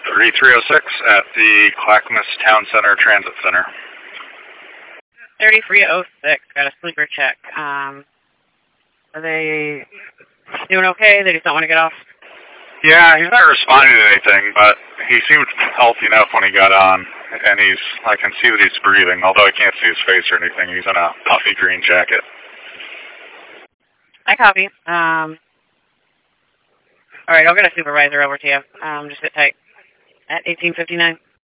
3306 at the Clackamas Town Center Transit Center. 3306, got a sleeper check. Are they doing okay? They just don't want to get off? Yeah, he's not responding to anything, but he seemed healthy enough when he got on, and I can see that he's breathing, although I can't see his face or anything. He's in a puffy green jacket. I copy. All right, I'll get a supervisor over to you. Just sit tight. At 1859.